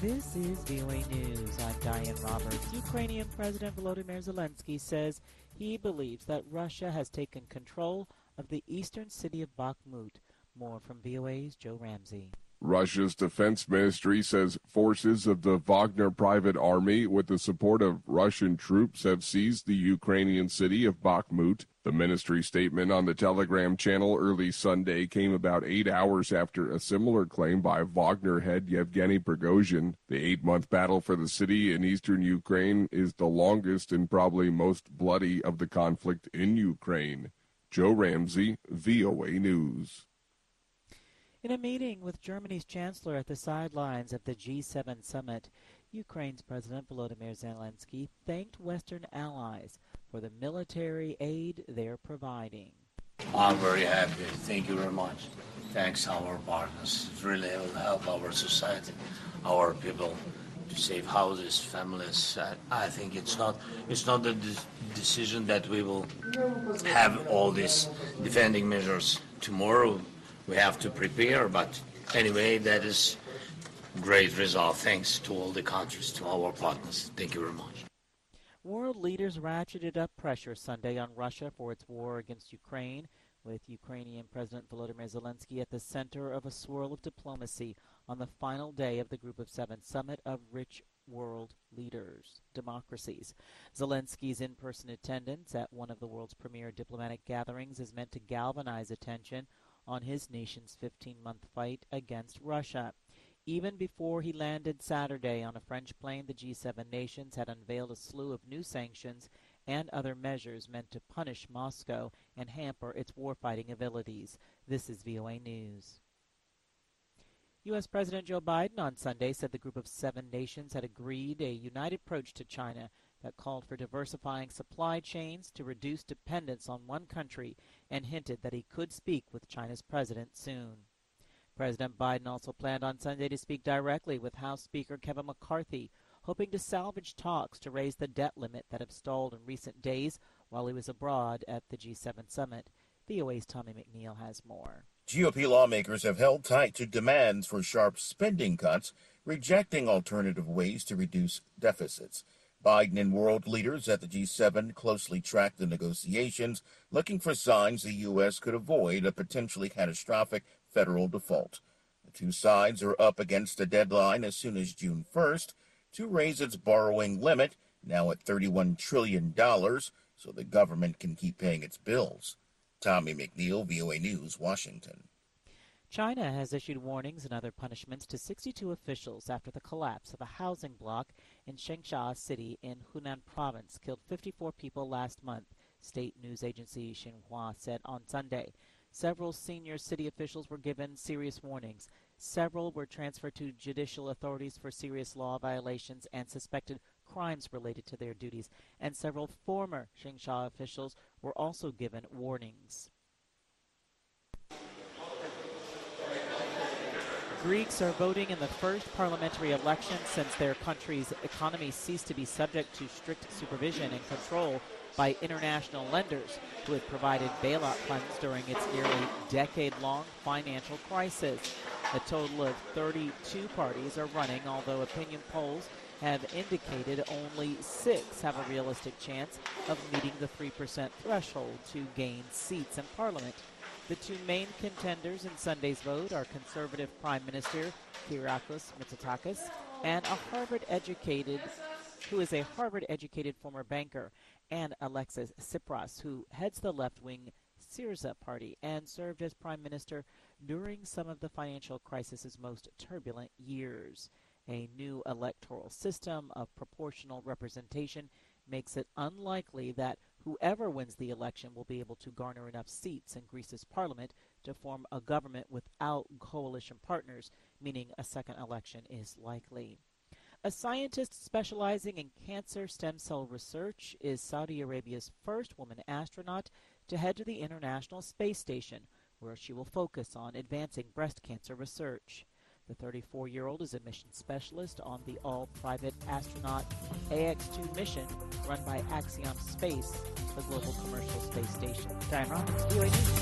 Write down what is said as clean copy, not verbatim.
This is VOA News. I'm Diane Roberts. Ukrainian President Volodymyr Zelensky says he believes that Russia has taken control of the eastern city of Bakhmut. More from VOA's Joe Ramsey. Russia's defense ministry says forces of the Wagner private army, with the support of Russian troops, have seized the Ukrainian city of Bakhmut. The ministry statement on the Telegram channel early Sunday came about 8 hours after a similar claim by Wagner head Yevgeny Prigozhin. The 8-month battle for the city in eastern Ukraine is the longest and probably most bloody of the conflict in Ukraine. Joe Ramsey, VOA News. In a meeting with Germany's chancellor at the sidelines of the G7 summit, Ukraine's President Volodymyr Zelensky thanked Western allies for the military aid they're providing. I'm very happy. Thank you very much. Thanks our partners. It really will help our society, our people, to save houses, families. I think it's not the decision that we will have all these defending measures tomorrow. We have to prepare, but anyway, that is great result. Thanks to all the countries, to our partners. Thank you very much. World leaders ratcheted up pressure Sunday on Russia for its war against Ukraine, with Ukrainian President Volodymyr Zelensky at the center of a swirl of diplomacy on the final day of the Group of Seven summit of rich world democracies. Zelensky's in-person attendance at one of the world's premier diplomatic gatherings is meant to galvanize attention on his nation's 15-month fight against Russia. Even before he landed Saturday on a French plane, the G7 nations had unveiled a slew of new sanctions and other measures meant to punish Moscow and hamper its warfighting abilities. This is VOA News. U.S. President Joe Biden on Sunday said the Group of Seven nations had agreed a united approach to China that called for diversifying supply chains to reduce dependence on one country and hinted that he could speak with China's president soon. President Biden also planned on Sunday to speak directly with House Speaker Kevin McCarthy, hoping to salvage talks to raise the debt limit that have stalled in recent days while he was abroad at the G7 summit. VOA's Tommy McNeil has more. GOP lawmakers have held tight to demands for sharp spending cuts, rejecting alternative ways to reduce deficits. Biden and world leaders at the G7 closely tracked the negotiations, looking for signs the U.S. could avoid a potentially catastrophic federal default. The two sides are up against a deadline as soon as June 1st to raise its borrowing limit, now at $31 trillion, so the government can keep paying its bills. Tommy McNeil, VOA News, Washington. China has issued warnings and other punishments to 62 officials after the collapse of a housing block in Changsha City in Hunan Province killed 54 people last month, state news agency Xinhua said on Sunday. Several senior city officials were given serious warnings. Several were transferred to judicial authorities for serious law violations and suspected crimes related to their duties, and several former Changsha officials were also given warnings. Greeks are voting in the first parliamentary election since their country's economy ceased to be subject to strict supervision and control by international lenders who had provided bailout funds during its nearly decade-long financial crisis. A total of 32 parties are running, although opinion polls have indicated only 6 have a realistic chance of meeting the 3% threshold to gain seats in Parliament. The two main contenders in Sunday's vote are conservative Prime Minister Kyriakos Mitsotakis and who is a Harvard-educated former banker, and Alexis Tsipras, who heads the left-wing Syriza party and served as Prime Minister during some of the financial crisis's most turbulent years. A new electoral system of proportional representation makes it unlikely that whoever wins the election will be able to garner enough seats in Greece's parliament to form a government without coalition partners, meaning a second election is likely. A scientist specializing in cancer stem cell research is Saudi Arabia's first woman astronaut to head to the International Space Station, where she will focus on advancing breast cancer research. The 34-year-old is a mission specialist on the all-private astronaut AX-2 mission run by Axiom Space, the global commercial space station. Diane Robbins, VOA News.